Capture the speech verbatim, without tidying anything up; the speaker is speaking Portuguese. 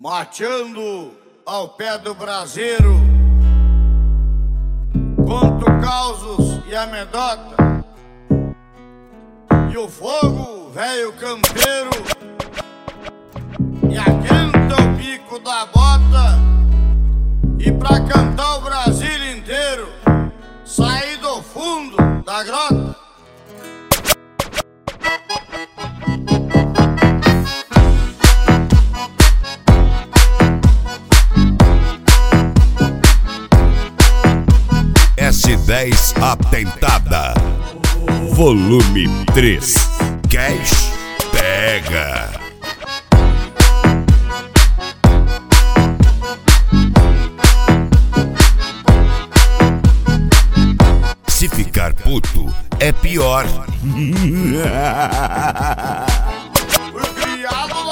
Mateando ao pé do braseiro, conto causos e amedota, e o fogo, velho campeiro, e aquenta o bico da bota, e pra cantar o Brasil inteiro, saí do fundo da grota. S dez Atentada, volume três. Cash pega. Se ficar puto é pior. Fui criado